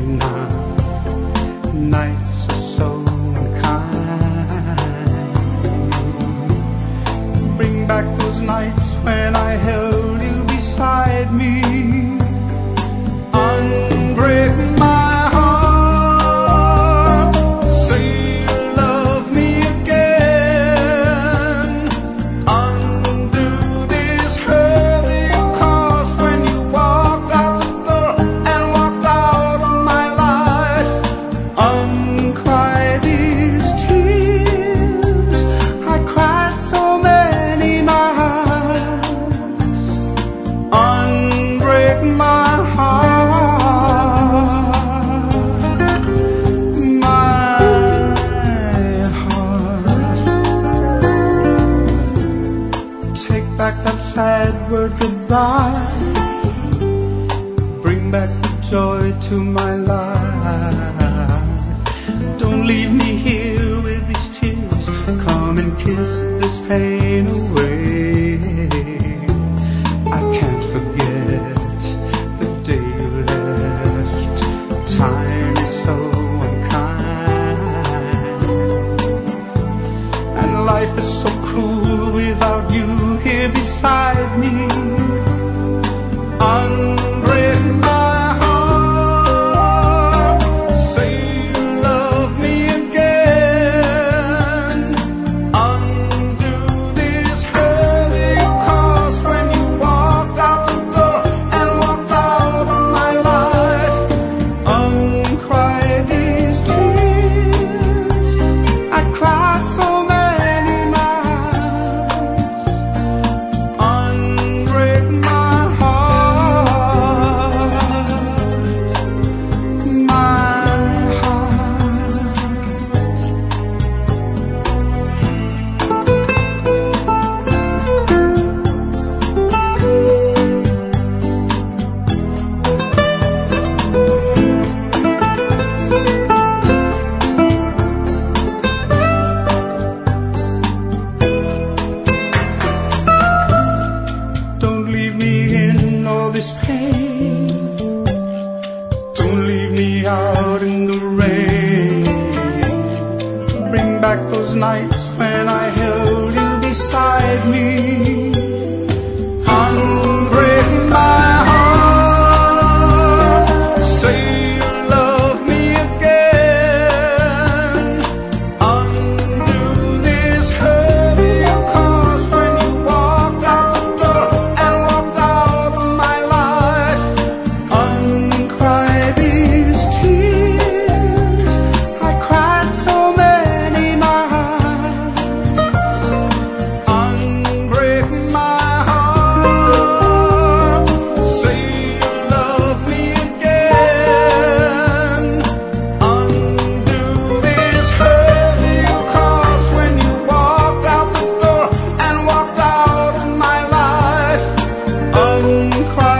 now. Nights are so unkind. Bring back those nights when I held you beside me. Unbreak my heart. Say you love me again. Undo this hurt you caused when you walked out the door and walked out of my life. Uncry these tears. I cried so many nights. Unbreak my heart, my heart. Take back that sad word goodbye. Bring back the joy to my life. Don't leave me here with these tears. Come and kiss this pain away. I can't forget the day you left. Time is so unkind, and life is so cruel without you here beside me. Unbreak my heart. Say you love me again. Undo this hurt you caused when you walked out the door and walked out of my life. Uncry these tears. I cried so many nights. Unbreak my heart, my heart. Don't leave me in all this pain. Don't leave me out in the rain. Bring back those nights when I held you beside me. Unbreak my heart. Say you love me again. Undo this hurt you caused when you walked out the door and walked out of my life. Uncry these tears. I cried so many nights. Unbreak my heart. Say you love me again. Undo this hurt you caused when you walked out the door and walked out of my life. Uncry